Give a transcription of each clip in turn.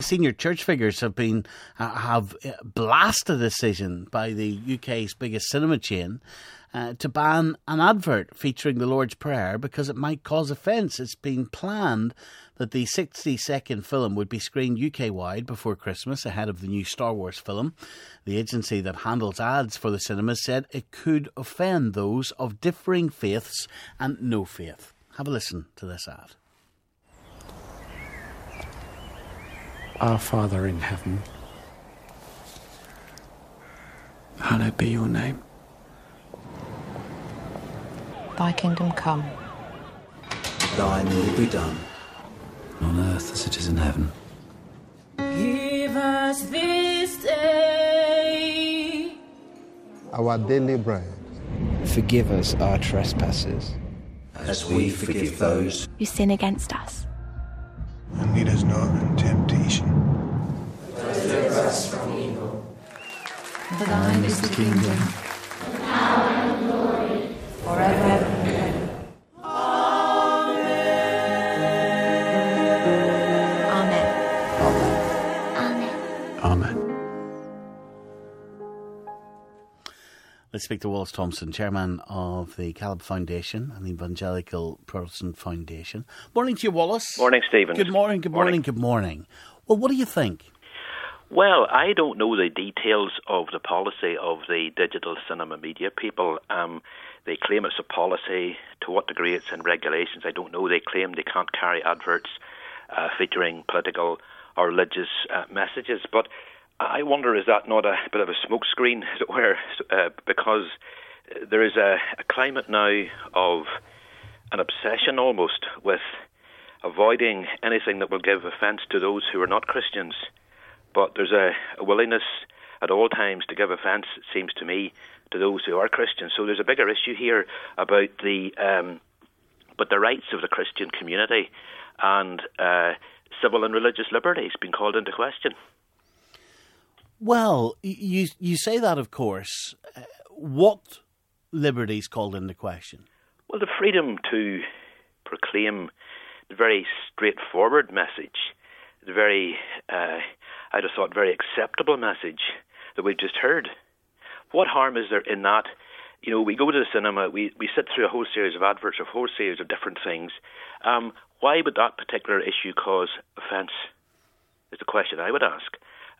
senior church figures have blasted a decision by the UK's biggest cinema chain to ban an advert featuring the Lord's Prayer because it might cause offence. It's been planned that the 60-second film would be screened UK-wide before Christmas ahead of the new Star Wars film. The agency that handles ads for the cinemas said it could offend those of differing faiths and no faith. Have a listen to this ad. Our Father in heaven, hallowed be your name. Thy kingdom come. Thine will be done, on earth as it is in heaven. Give us this day our daily bread. Forgive us our trespasses, as we forgive those who sin against us. And lead us not into temptation, but deliver us from evil. For thine is the kingdom, and power and glory, forever and ever. Let's speak to Wallace Thompson, chairman of the Caleb Foundation and the Evangelical Protestant Foundation. Morning to you, Wallace. Morning, Stephen. Good morning, good morning, good morning. Well, what do you think? Well, I don't know the details of the policy of the digital cinema media people. They claim it's a policy. To what degree it's in regulations, I don't know. They claim they can't carry adverts featuring political or religious messages. But I wonder, is that not a bit of a smokescreen, as it were, because there is a climate now of an obsession almost with avoiding anything that will give offence to those who are not Christians. But there's a willingness at all times to give offence, it seems to me, to those who are Christians. So there's a bigger issue here about the rights of the Christian community and civil and religious liberties being called into question. Well, you say that, of course. What liberties called into question? Well, the freedom to proclaim the very straightforward message, the very, I'd have thought, very acceptable message that we've just heard. What harm is there in that? You know, we go to the cinema, we sit through a whole series of adverts, a whole series of different things. Why would that particular issue cause offence? Is the question I would ask.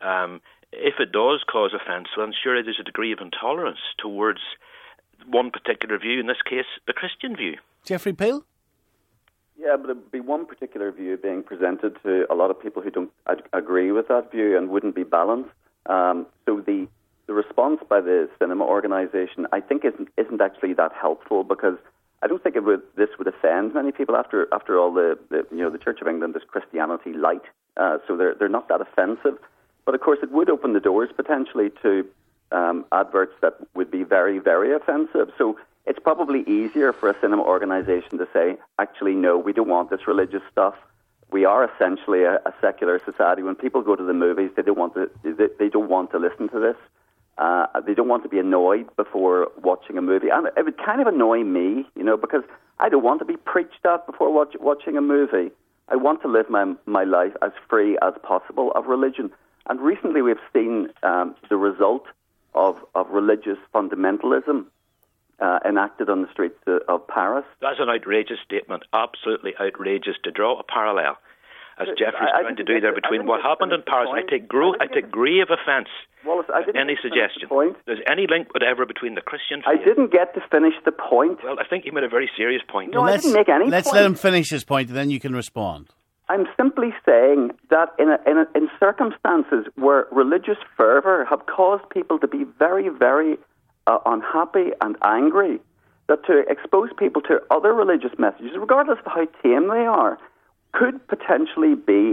If it does cause offence, then surely there's a degree of intolerance towards one particular view, in this case, the Christian view. Jeffrey Peel? Yeah, but there'd be one particular view being presented to a lot of people who don't agree with that view and wouldn't be balanced. So the response by the cinema organisation, I think, isn't actually that helpful, because I don't think this would offend many people. After all, the Church of England is Christianity light, so they're not that offensive. But of course, it would open the doors potentially to adverts that would be very, very offensive. So it's probably easier for a cinema organisation to say, actually, no, we don't want this religious stuff. We are essentially a secular society. When people go to the movies, they don't want to listen to this. They don't want to be annoyed before watching a movie. And it would kind of annoy me, because I don't want to be preached at before watching a movie. I want to live my life as free as possible of religion. And recently we've seen the result of religious fundamentalism enacted on the streets of Paris. That's an outrageous statement, absolutely outrageous, to draw a parallel, as Jeffrey's trying to do there, between what happened in Paris. I take grave offence at any suggestion there's any link whatever between the Christian faith. I didn't get to finish the point. Well, I think he made a very serious point. No, I didn't make any point. Let's let him finish his point, and then you can respond. I'm simply saying that in circumstances where religious fervour have caused people to be very, very unhappy and angry, that to expose people to other religious messages, regardless of how tame they are, could potentially be,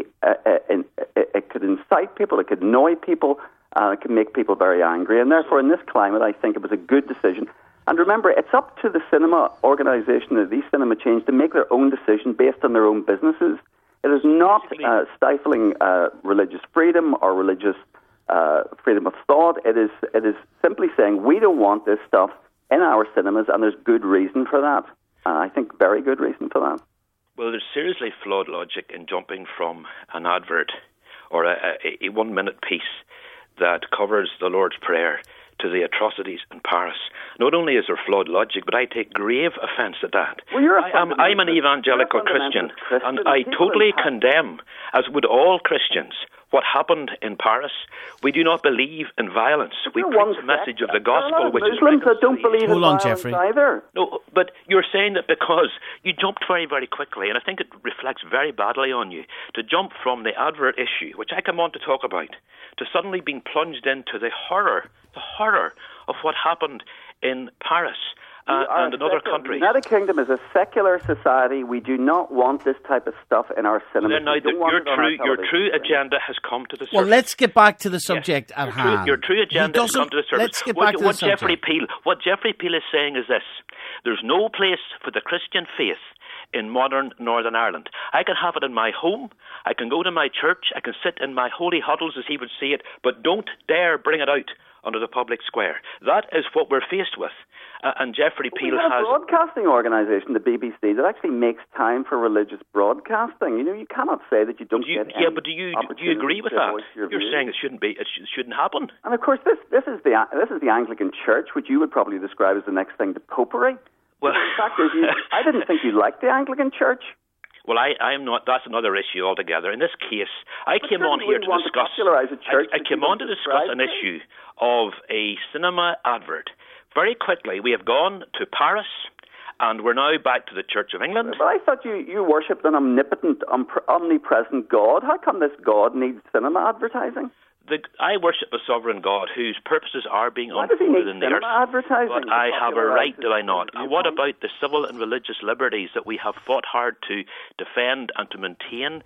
it could incite people, it could annoy people, it could make people very angry. And therefore, in this climate, I think it was a good decision. And remember, it's up to the cinema organisation, these cinema chains, to make their own decision based on their own businesses. It is not stifling religious freedom or religious freedom of thought. It is simply saying we don't want this stuff in our cinemas, and there's good reason for that. I think very good reason for that. Well, there's seriously flawed logic in jumping from an advert or a 1-minute piece that covers the Lord's Prayer to the atrocities in Paris. Not only is there flawed logic, but I take grave offence at that. Well, I'm an evangelical Christian, and I totally condemn, as would all Christians, what happened in Paris. We do not believe in violence. We preach the message of the gospel, which is Muslims that don't believe in violence Jeffrey. either. No, but you're saying that because you jumped very, very quickly, and I think it reflects very badly on you, to jump from the advert issue, which I come on to talk about, to suddenly being plunged into the horror of what happened in Paris and in other countries. The United Kingdom is a secular society. We do not want this type of stuff in our cinema. Your true agenda has come to the surface. Well, let's get back to the subject at hand. Your true agenda has come to the surface. Let's get back to the subject. What Jeffrey Peel is saying is this: there's no place for the Christian faith in modern Northern Ireland. I can have it in my home, I can go to my church, I can sit in my holy huddles, as he would see it, but don't dare bring it out onto the public square. That is what we're faced with. And Jeffrey Peel has a broadcasting organisation, the BBC, that actually makes time for religious broadcasting. You know, you cannot say that you don't get any. Yeah, but do you agree with that? You're saying it shouldn't happen. And of course, this is the Anglican Church, which you would probably describe as the next thing to popery. Well, the fact is, I didn't think you liked the Anglican Church. Well, I'm not. That's another issue altogether. In this case, I came on here to discuss. I came on to discuss an issue of a cinema advert. Very quickly, we have gone to Paris, and we're now back to the Church of England. But I thought you worshipped an omnipotent, omnipresent God. How come this God needs cinema advertising? I worship a sovereign God whose purposes are being unfolded in the earth. But I have a right, do I not? What about the civil and religious liberties that we have fought hard to defend and to maintain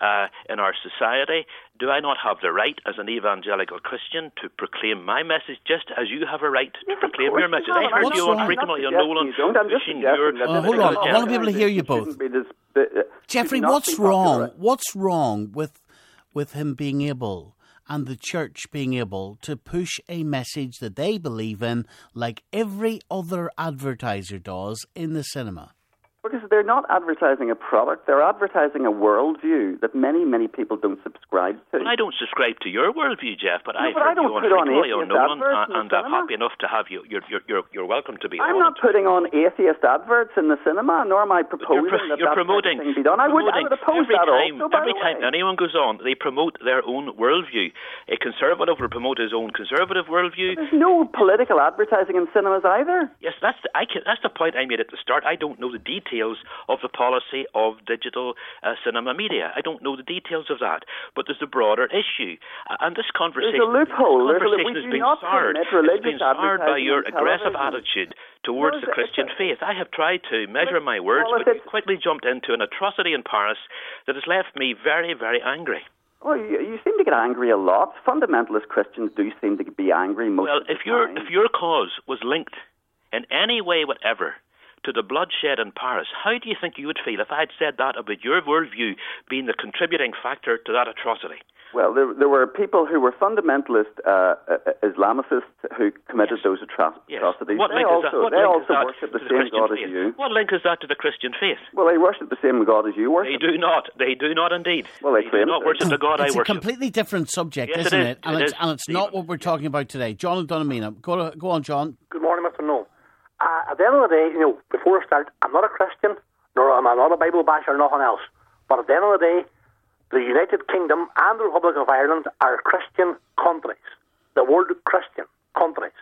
in our society? Do I not have the right as an evangelical Christian to proclaim my message just as you have a right to proclaim your message? I heard you on frequently on Nolan pushing your... hold on, I want to be able to hear you both. Jeffrey, what's wrong? What's wrong with him being able... and the church being able to push a message that they believe in like every other advertiser does in the cinema? Because they're not advertising a product, they're advertising a worldview that many, many people don't subscribe to. Well, I don't subscribe to your worldview, Jeff, but I've heard you on frequently on Nolan, and I'm happy enough to have you. You're welcome to be on. I'm not putting on atheist adverts in the cinema, nor am I proposing that thing be done. I would oppose that also, by every time anyone goes on, they promote their own worldview. A conservative will promote his own conservative worldview. There's no political advertising in cinemas either. Yes, that's the point I made at the start. I don't know the details of the policy of digital cinema media. I don't know the details of that, but there's a broader issue, and this conversation. There's a loophole. Has been soured. It's been soured by your aggressive attitude towards the Christian faith. I have tried to measure my words, but you quickly jumped into an atrocity in Paris that has left me very, very angry. Well, you seem to get angry a lot. Fundamentalist Christians do seem to be angry most of the time. If your cause was linked in any way whatever to the bloodshed in Paris, how do you think you would feel if I had said that about your worldview being the contributing factor to that atrocity? Well, there were people who were fundamentalist Islamicists who committed those atrocities. What link is that? They also worship the same God as you. What link is that to the Christian faith? Well, they worship the same God as you worship. They do not. They do not indeed. Well, they do not worship the God I worship. It's a completely different subject, isn't it? And it's not what we're talking about today. John and Donamina. Go on, John. Good morning, Mr. Noel. At the end of the day, before I start, I'm not a Christian, nor am I not a Bible basher or nothing else. But at the end of the day, the United Kingdom and the Republic of Ireland are Christian countries. The word Christian countries.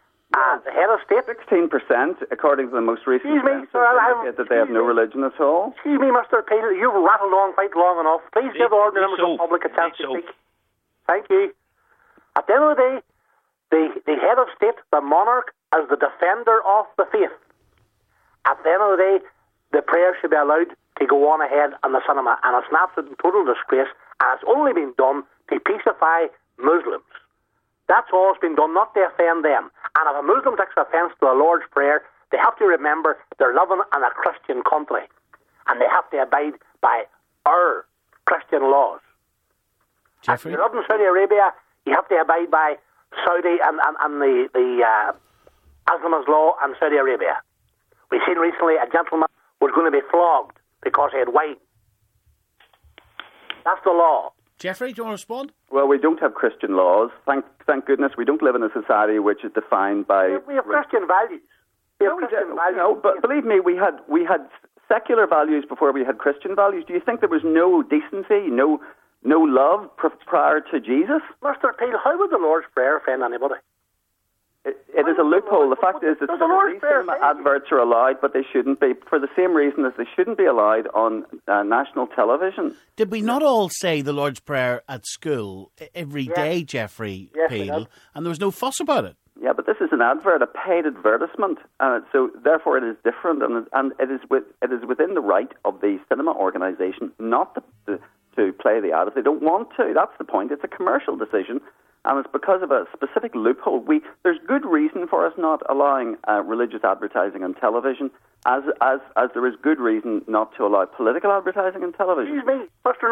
And the head of state... 16%, according to the most recent census, that they have no religion at all. Excuse me, Mr. Peel, you've rattled on quite long enough. Please give the ordinary members of the public a chance to speak. Thank you. At the end of the day, the head of state, the monarch, as the defender of the faith. At the end of the day, the prayer should be allowed to go on ahead in the cinema, and it's an absolute total disgrace, and it's only been done to peacify Muslims. That's all it's been done, not to offend them. And if a Muslim takes offence to the Lord's Prayer, they have to remember they're living in a Christian country, and they have to abide by our Christian laws. Jeffrey? If you live in Saudi Arabia, you have to abide by Saudi and the Islamist law in Saudi Arabia. We've seen recently a gentleman was going to be flogged because he had wine. That's the law. Jeffrey, do you want to respond? Well, we don't have Christian laws. Thank goodness we don't live in a society which is defined by... We have Christian values. But believe me, we had secular values before we had Christian values. Do you think there was no decency, no love prior to Jesus? Mr. Peel, how would the Lord's Prayer offend anybody? It is a loophole. The fact is that these cinema adverts are allowed, but they shouldn't be, for the same reason as they shouldn't be allowed on national television. Did we not all say the Lord's Prayer at school every day, Jeffrey Peel, and there was no fuss about it? Yeah, but this is an advert, a paid advertisement, so therefore it is different, and it is within the right of the cinema organisation not to play the ad if they don't want to. That's the point. It's a commercial decision. And it's because of a specific loophole. There's good reason for us not allowing religious advertising on television, as there is good reason not to allow political advertising on television. Excuse me, Mr.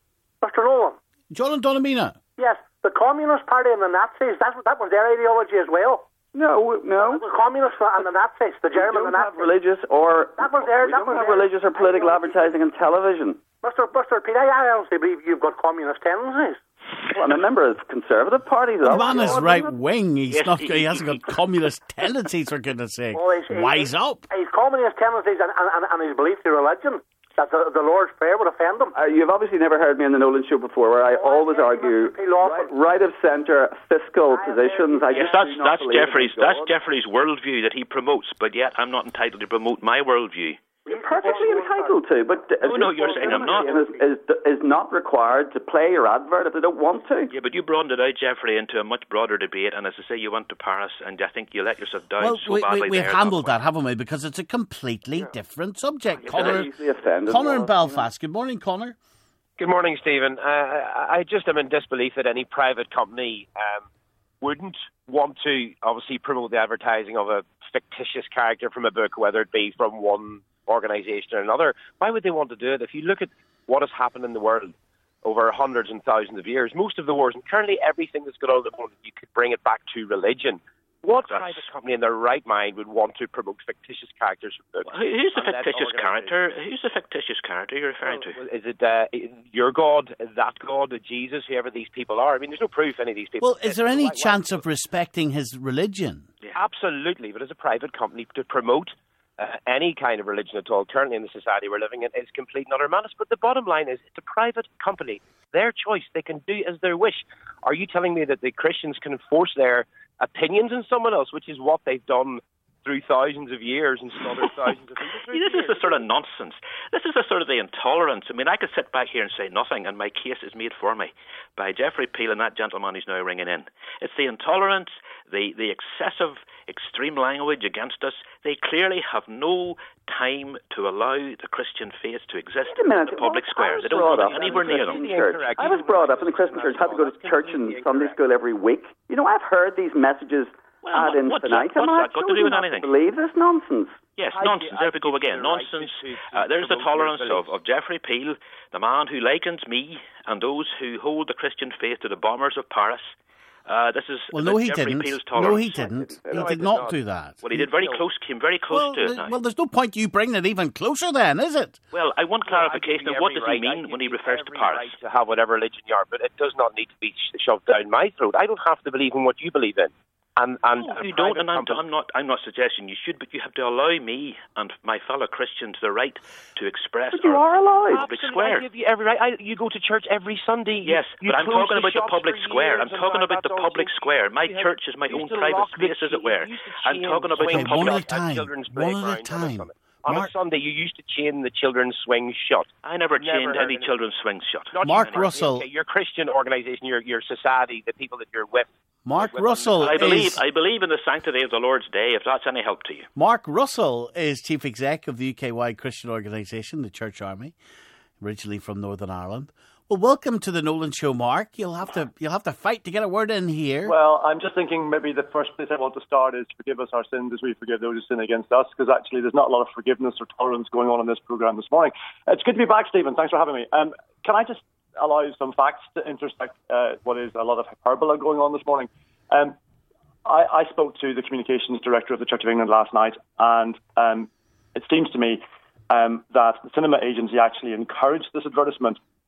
Nolan. John Donamina. Yes, the Communist Party and the Nazis, that was their ideology as well. No. The Communists and the Nazis, the German and the Nazis. Religious or... We don't have religious or political advertising on television. Mr. Pete, I honestly believe you've got communist tendencies. Well, I'm a member of the Conservative Party. The man is right-wing. He hasn't got communist tendencies, for goodness sake. Wise up. He's communist tendencies and his belief in religion, that the Lord's Prayer would offend him. You've obviously never heard me on the Nolan Show before, where I always argue right of centre fiscal positions. That's Jeffrey's worldview that he promotes, but yet I'm not entitled to promote my worldview. You're perfectly entitled to, but you're saying I'm not. Is not required to play your advert if they don't want to. Yeah, but you broadened it out, Jeffrey, into a much broader debate, and as I say, you went to Paris, and I think you let yourself down badly. We've handled that, haven't we? Because it's a completely different subject. Connor in Belfast. Good morning, Connor. Good morning, Stephen. I just am in disbelief that any private company wouldn't want to obviously promote the advertising of a fictitious character from a book, whether it be from one organisation or another. Why would they want to do it? If you look at what has happened in the world over hundreds and thousands of years, most of the wars, and currently everything that's going on at the moment, you could bring it back to religion. What private company in their right mind would want to promote fictitious characters from books? Who's the fictitious character? Who's the fictitious character you're referring to? Is it your God, that God, Jesus, whoever these people are? I mean, there's no proof any of these people... Well, is there any chance of respecting his religion? Yeah. Absolutely, but as a private company, to promote any kind of religion at all, currently in the society we're living in, is complete and utter madness. But the bottom line is, it's a private company. Their choice. They can do as they wish. Are you telling me that the Christians can force their opinions on someone else, which is what they've done through thousands of years and slaughtered thousands of people? This is the sort of nonsense. This is the sort of the intolerance. I mean, I could sit back here and say nothing, and my case is made for me by Jeffrey Peel and that gentleman who's now ringing in. It's the intolerance, the excessive, extreme language against us. They clearly have no time to allow the Christian faith to exist in the public square. They don't want it anywhere near them. I was brought up in the Christian church, had to go to church and Sunday school every week. You know, I've heard these messages ad infinitum. What's that got to do with anything? Believe this nonsense. Yes, nonsense. There we go again. Nonsense. There's the tolerance of Jeffrey Peel, the man who likens me and those who hold the Christian faith to the bombers of Paris. This is Jeffrey Peel's tolerance. No, he didn't. He did not do that. Well, he did came very close to it now. Well, there's no point you bringing it even closer then, is it? Well, I want clarification of what does he mean when he refers to Paris. Right to have whatever religion you are, but it does not need to be shoved down my throat. I don't have to believe in what you believe in. No, you don't, and I'm not suggesting you should, but you have to allow me and my fellow Christians the right to express but you are allowed. Public square. I give you every right. You go to church every Sunday. Yes, but I'm talking about the public square. I'm talking about the public square. My church is my own private space, as it were. I'm talking about the public One at a time. On a Sunday, you used to chain the children's swings shut. I never chained any children's swings shut. Mark Russell. Okay, your Christian organisation, your society, the people that you're with. Mark Russell I believe in the sanctity of the Lord's Day, if that's any help to you. Mark Russell is Chief Exec of the UK-wide Christian organisation, the Church Army, originally from Northern Ireland. Well, welcome to the Nolan Show, Mark. You'll have to fight to get a word in here. Well, I'm just thinking maybe the first place I want to start is forgive us our sins as we forgive those who sin against us, because actually there's not a lot of forgiveness or tolerance going on in this programme this morning. It's good to be back, Stephen. Thanks for having me. Can I just allow some facts to intersect what is a lot of hyperbole going on this morning? I spoke to the communications director of the Church of England last night, and it seems to me that the cinema agency actually encouraged this advertisement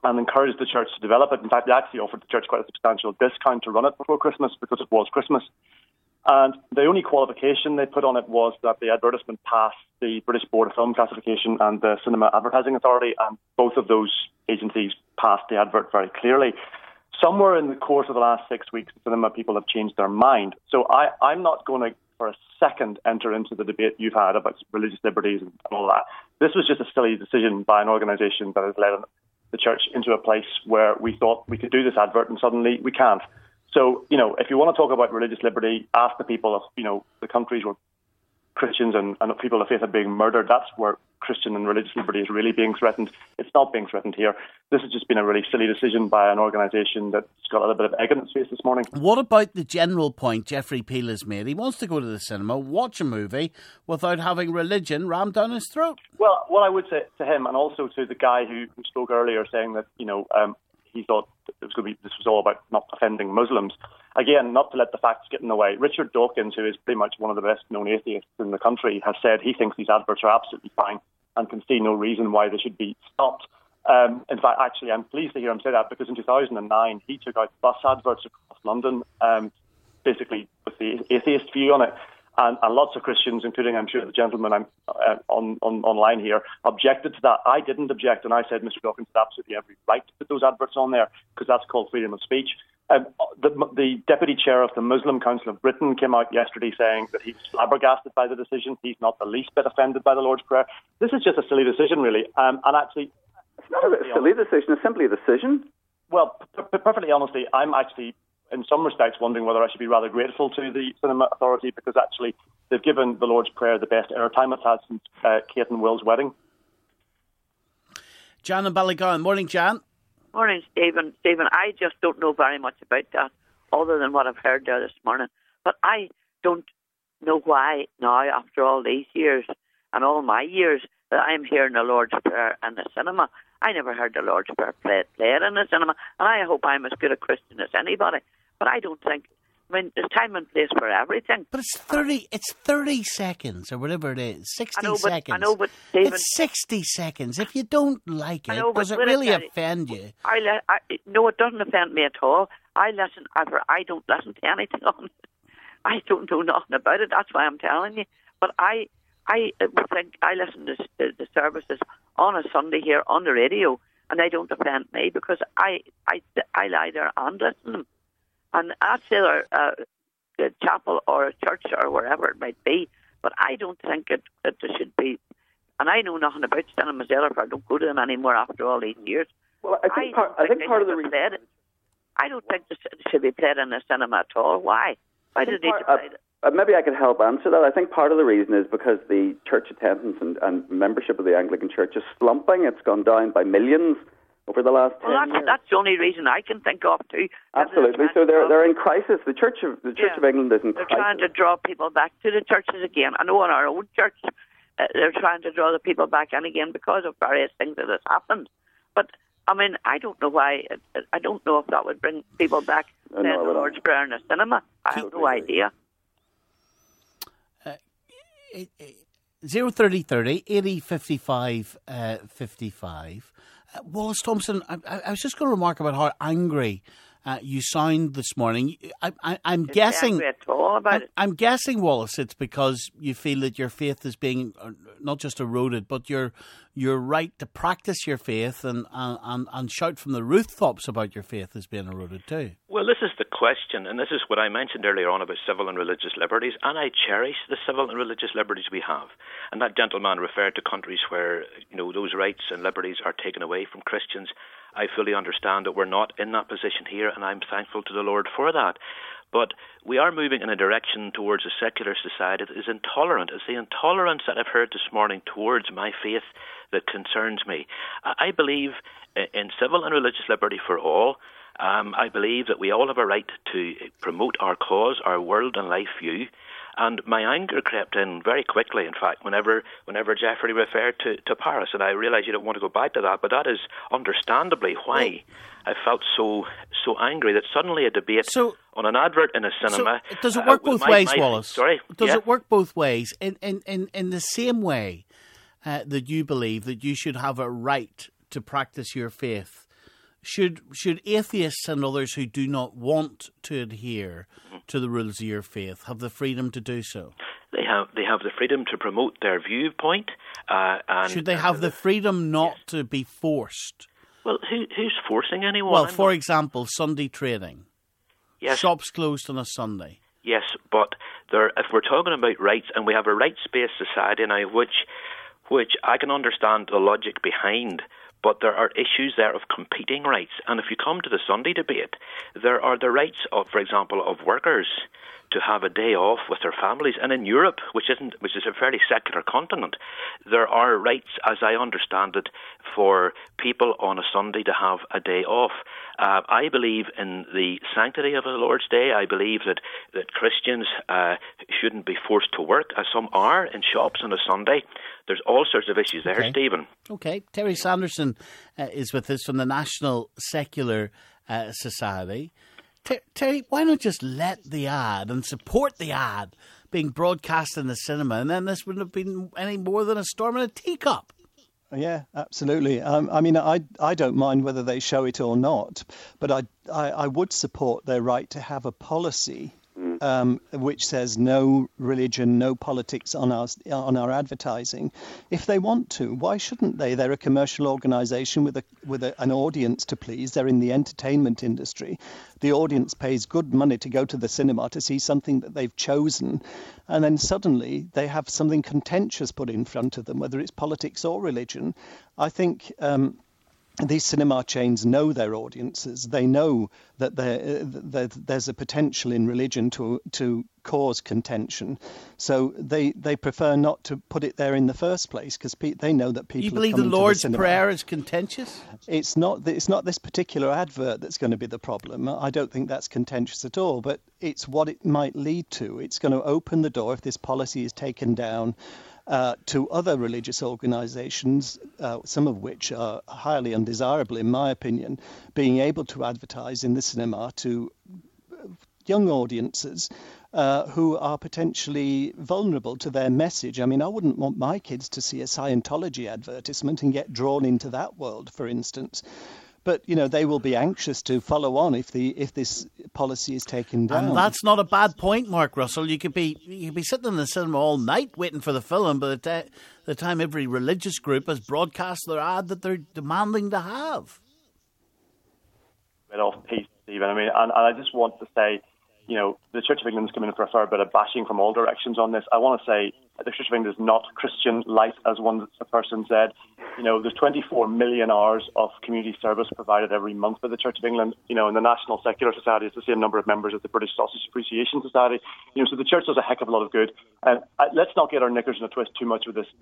and encouraged the church to develop it. In fact, they actually offered the church quite a substantial discount to run it before Christmas because it was Christmas. And the only qualification they put on it was that the advertisement passed the British Board of Film Classification and the Cinema Advertising Authority, and both of those agencies passed the advert very clearly. Somewhere in the course of the last 6 weeks, the cinema people have changed their mind. So I'm not going to, for a second, enter into the debate you've had about religious liberties and all that. This was just a silly decision by an organisation that has led the church into a place where we thought we could do this advert, and suddenly we can't. So, if you want to talk about religious liberty, ask the people of, the countries where Christians and people of faith are being murdered. That's where Christian and religious liberty is really being threatened. It's not being threatened here. This has just been a really silly decision by an organisation that's got a little bit of egg in its face this morning. What about the general point Geoffrey Peel has made? He wants to go to the cinema, watch a movie, without having religion rammed down his throat. Well, what I would say to him, and also to the guy who spoke earlier saying that, he thought this was all about not offending Muslims. Again, not to let the facts get in the way. Richard Dawkins, who is pretty much one of the best-known atheists in the country, has said he thinks these adverts are absolutely fine and can see no reason why they should be stopped. In fact, actually, I'm pleased to hear him say that because in 2009, he took out bus adverts across London, basically with the atheist view on it. And lots of Christians, including, I'm sure, the gentleman online here, objected to that. I didn't object, and I said Mr. Dawkins had absolutely every right to put those adverts on there because that's called freedom of speech. The deputy chair of the Muslim Council of Britain came out yesterday saying that he's flabbergasted by the decision. He's not the least bit offended by the Lord's Prayer. This is just a silly decision, really. And actually, it's not a silly decision. It's simply a decision. Well, perfectly honestly, I'm actually, in some respects, wondering whether I should be rather grateful to the Cinema Authority because actually they've given the Lord's Prayer the best airtime it's had since Kate and Will's wedding. Jan and Ballygowan. Morning, Jan. Morning, Stephen. Stephen, I just don't know very much about that other than what I've heard there this morning. But I don't know why now, after all these years and all my years, that I'm hearing the Lord's Prayer in the cinema. I never heard the Lord's Prayer played in the cinema, and I hope I'm as good a Christian as anybody. But I don't think, there's time and place for everything. But it's 30 seconds or whatever it is, 60 seconds. I know, but Stephen, it's 60 seconds. If you don't like it, does it really offend you? No, it doesn't offend me at all. I don't listen to anything on it. I don't know nothing about it. That's why I'm telling you. But I would think I listen to the services on a Sunday here on the radio, and they don't offend me because I lie there and listen to them. And that's either a chapel or a church or wherever it might be. But I don't think that there should be. And I know nothing about cinemas either, if I don't go to them anymore after all these years. Well, I think part of the reason. I don't think this should be played in a cinema at all. Why? Why do they need to play it? Maybe I could help answer that. I think part of the reason is because the church attendance and membership of the Anglican Church is slumping. It's gone down by millions over the last 10 years. That's the only reason I can think of too. Absolutely. So they're in crisis. The Church of England is in crisis. They're trying to draw people back to the churches again. I know in our own church they're trying to draw the people back in again because of various things that has happened. But I don't know why. I don't know if that would bring people back to the Lord's Prayer in a cinema. I have no idea. 03030 80 55 55. Wallace Thompson, I was just going to remark about how angry you sound this morning. I'm guessing. Angry at all about it. I'm guessing, Wallace, it's because you feel that your faith is being not just eroded, but your right to practice your faith and shout from the rooftops about your faith is being eroded too. Well, this is the question, and this is what I mentioned earlier on about civil and religious liberties, and I cherish the civil and religious liberties we have. And that gentleman referred to countries where, those rights and liberties are taken away from Christians. I fully understand that we're not in that position here, and I'm thankful to the Lord for that. But we are moving in a direction towards a secular society that is intolerant. It's the intolerance that I've heard this morning towards my faith that concerns me. I believe in civil and religious liberty for all. I believe that we all have a right to promote our cause, our world and life view. And my anger crept in very quickly, in fact, whenever Geoffrey referred to Paris. And I realise you don't want to go back to that, but that is understandably why I felt so angry that suddenly a debate on an advert in a cinema... So does it work both ways, Wallace? Sorry? Does it work both ways? In the same way that you believe that you should have a right to practice your faith Should atheists and others who do not want to adhere to the rules of your faith have the freedom to do so? They have the freedom to promote their viewpoint. And should they have the freedom not to be forced? Well, who's forcing anyone? Well, for example, Sunday trading. Yes. Shops closed on a Sunday. Yes, but if we're talking about rights, and we have a rights-based society now, which I can understand the logic behind, but there are issues there of competing rights. And if you come to the Sunday debate, there are the rights of, for example, of workers to have a day off with their families. And in Europe, which is a fairly secular continent, there are rights, as I understand it, for people on a Sunday to have a day off. I believe in the sanctity of the Lord's Day. I believe that Christians shouldn't be forced to work, as some are in shops on a Sunday. There's all sorts of issues there, Stephen. Okay. Terry Sanderson is with us from the National Secular Society. Terry, why not just let the ad and support the ad being broadcast in the cinema, and then this wouldn't have been any more than a storm in a teacup? Yeah, absolutely. I mean, I don't mind whether they show it or not, but I would support their right to have a policy which says no religion, no politics on our advertising. If they want to, why shouldn't they? They're a commercial organisation with an audience to please. They're in the entertainment industry. The audience pays good money to go to the cinema to see something that they've chosen, and then suddenly they have something contentious put in front of them, whether it's politics or religion. I think these cinema chains know their audiences. They know that there's a potential in religion to cause contention. So they prefer not to put it there in the first place, because they know that people. You believe the Lord's Prayer is contentious? It's not this particular advert that's going to be the problem. I don't think that's contentious at all, but it's what it might lead to. It's going to open the door, if this policy is taken down, to other religious organisations, some of which are highly undesirable, in my opinion, being able to advertise in the cinema to young audiences who are potentially vulnerable to their message. I mean, I wouldn't want my kids to see a Scientology advertisement and get drawn into that world, for instance. But, they will be anxious to follow on if this policy is taken down. And that's not a bad point, Mark Russell. You could be sitting in the cinema all night waiting for the film, but at the time every religious group has broadcast their ad that they're demanding to have. Bit off piece, Stephen. I mean, and I just want to say, the Church of England is coming in for a fair bit of bashing from all directions on this. I want to say the Church of England is not Christian light, as one person said. There's 24 million hours of community service provided every month by the Church of England. And the National Secular Society has the same number of members as the British Sausage Appreciation Society. So the Church does a heck of a lot of good. Let's not get our knickers in a twist too much with this.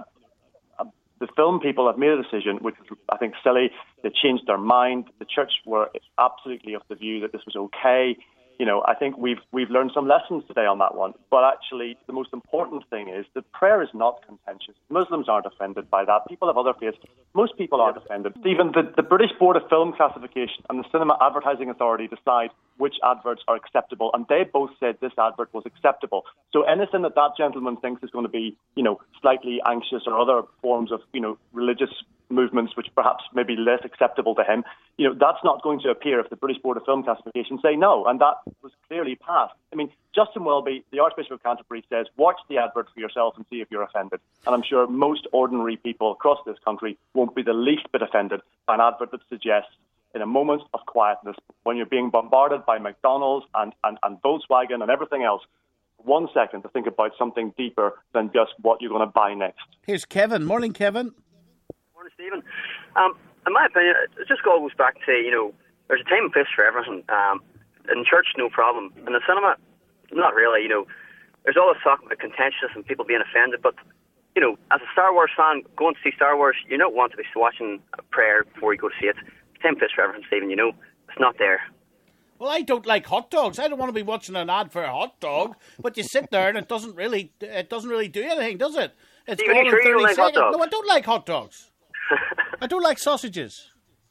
The film people have made a decision, which is, I think, silly. They changed their mind. The Church were absolutely of the view that this was okay. I think we've learned some lessons today on that one. But actually, the most important thing is that prayer is not contentious. Muslims aren't offended by that. People have other faiths. Most people aren't offended. Even the British Board of Film Classification and the Cinema Advertising Authority decide which adverts are acceptable, and they both said this advert was acceptable. So anything that gentleman thinks is going to be, slightly anxious, or other forms of, religious movements which perhaps may be less acceptable to him, that's not going to appear if the British Board of Film Classification say no, and that was clearly passed. I mean, Justin Welby, the Archbishop of Canterbury, says, watch the advert for yourself and see if you're offended. And I'm sure most ordinary people across this country won't be the least bit offended by an advert that suggests, in a moment of quietness, when you're being bombarded by McDonald's and Volkswagen and everything else, 1 second to think about something deeper than just what you're going to buy next. Here's Kevin. Morning, Kevin. Morning, Stephen. In my opinion, it just goes back to, there's a time and place for everything. In church, no problem. In the cinema, not really. There's all this talk about contentiousness and people being offended, but, as a Star Wars fan, going to see Star Wars, you don't want to be watching a prayer before you go to see it. Time and place for everything, Stephen, it's not there. Well, I don't like hot dogs. I don't want to be watching an ad for a hot dog, but you sit there and it doesn't really do anything, does it? It's Stephen, are you sure you don't like hot dogs? No, I don't like hot dogs. I don't like sausages.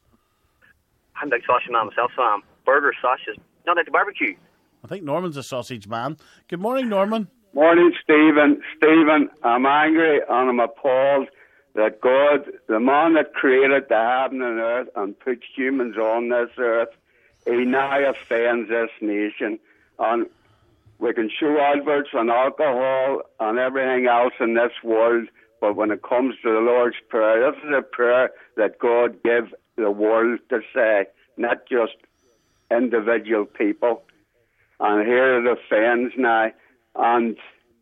I'm a big sausage man myself, so I'm burgers, sausages, not like the barbecue. I think Norman's a sausage man. Good morning, Norman. Morning, Stephen. Stephen, I'm angry and I'm appalled that God, the man that created the heaven and earth and put humans on this earth, he now offends this nation. And we can show adverts on alcohol and everything else in this world, but when it comes to the Lord's Prayer, this is a prayer that God gave the world to say, not just individual people. And here it offends now. And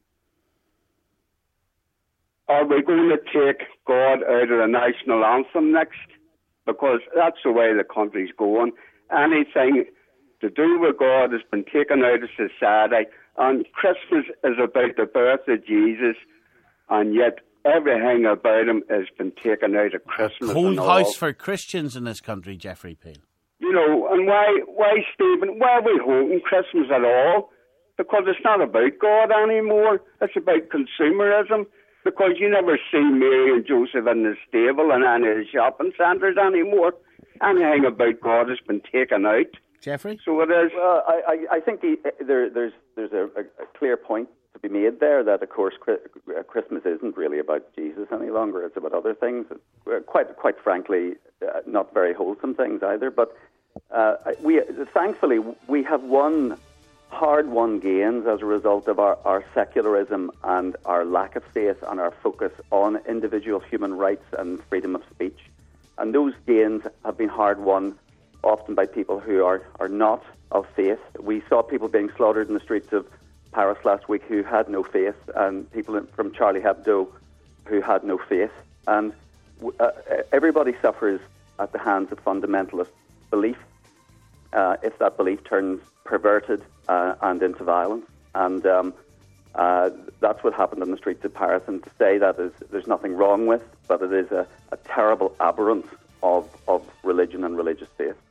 are we going to take God out of the national anthem next? Because that's the way the country's going. Anything to do with God has been taken out of society. And Christmas is about the birth of Jesus, and yet everything about him has been taken out of Christmas. Cold house for Christians in this country, Jeffrey Peel. You know, and why, Stephen, why are we holding Christmas at all? Because it's not about God anymore. It's about consumerism. Because you never see Mary and Joseph in the stable and any of the shopping centres anymore. Anything about God has been taken out. Jeffrey? So it is. Well, I think there's a clear point to be made there that, of course, Christmas isn't really about Jesus any longer. It's about other things, quite frankly, not very wholesome things either. But thankfully, we have hard-won gains as a result of our secularism and our lack of faith and our focus on individual human rights and freedom of speech. And those gains have been hard-won often by people who are not of faith. We saw people being slaughtered in the streets of Paris last week who had no faith, and people from Charlie Hebdo who had no faith. And everybody suffers at the hands of fundamentalist belief, if that belief turns perverted and into violence. And that's what happened in the streets of Paris. And to say that there's nothing wrong with, but it is a terrible aberrance of religion and religious faith.